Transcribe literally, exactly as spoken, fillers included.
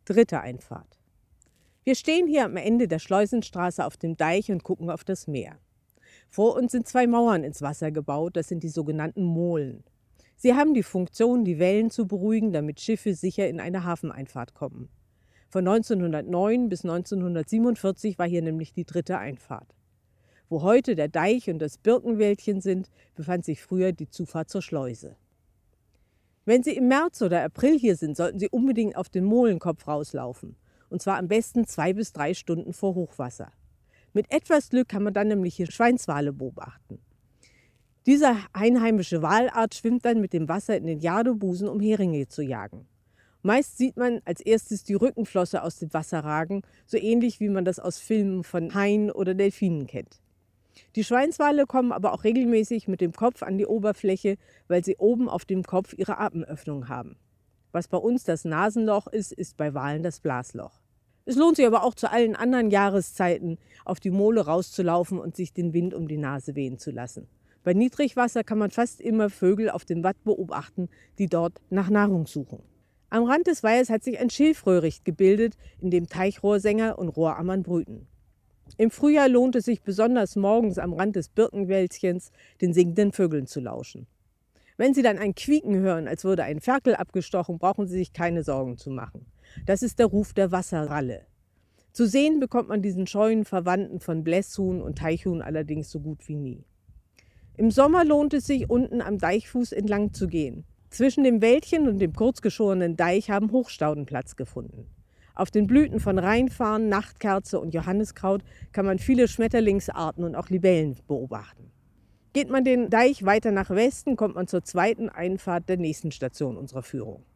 Dritte Einfahrt. Wir stehen hier am Ende der Schleusenstraße auf dem Deich und gucken auf das Meer. Vor uns sind zwei Mauern ins Wasser gebaut, das sind die sogenannten Molen. Sie haben die Funktion, die Wellen zu beruhigen, damit Schiffe sicher in eine Hafeneinfahrt kommen. Von neunzehnhundertneun bis neunzehnhundertsiebenundvierzig war hier nämlich die dritte Einfahrt. Wo heute der Deich und das Birkenwäldchen sind, befand sich früher die Zufahrt zur Schleuse. Wenn Sie im März oder April hier sind, sollten Sie unbedingt auf den Molenkopf rauslaufen. Und zwar am besten zwei bis drei Stunden vor Hochwasser. Mit etwas Glück kann man dann nämlich hier Schweinswale beobachten. Diese einheimische Walart schwimmt dann mit dem Wasser in den Jadebusen, um Heringe zu jagen. Meist sieht man als erstes die Rückenflosse aus dem Wasser ragen, so ähnlich wie man das aus Filmen von Haien oder Delfinen kennt. Die Schweinswale kommen aber auch regelmäßig mit dem Kopf an die Oberfläche, weil sie oben auf dem Kopf ihre Atemöffnung haben. Was bei uns das Nasenloch ist, ist bei Walen das Blasloch. Es lohnt sich aber auch zu allen anderen Jahreszeiten, auf die Mole rauszulaufen und sich den Wind um die Nase wehen zu lassen. Bei Niedrigwasser kann man fast immer Vögel auf dem Watt beobachten, die dort nach Nahrung suchen. Am Rand des Weihes hat sich ein Schilfröhricht gebildet, in dem Teichrohrsänger und Rohrammern brüten. Im Frühjahr lohnt es sich besonders morgens am Rand des Birkenwäldchens den singenden Vögeln zu lauschen. Wenn Sie dann ein Quieken hören, als würde ein Ferkel abgestochen, brauchen Sie sich keine Sorgen zu machen. Das ist der Ruf der Wasserralle. Zu sehen bekommt man diesen scheuen Verwandten von Blässhuhn und Teichhuhn allerdings so gut wie nie. Im Sommer lohnt es sich, unten am Deichfuß entlang zu gehen. Zwischen dem Wäldchen und dem kurzgeschorenen Deich haben Hochstauden Platz gefunden. Auf den Blüten von Rheinfarn, Nachtkerze und Johanniskraut kann man viele Schmetterlingsarten und auch Libellen beobachten. Geht man den Deich weiter nach Westen, kommt man zur zweiten Einfahrt der nächsten Station unserer Führung.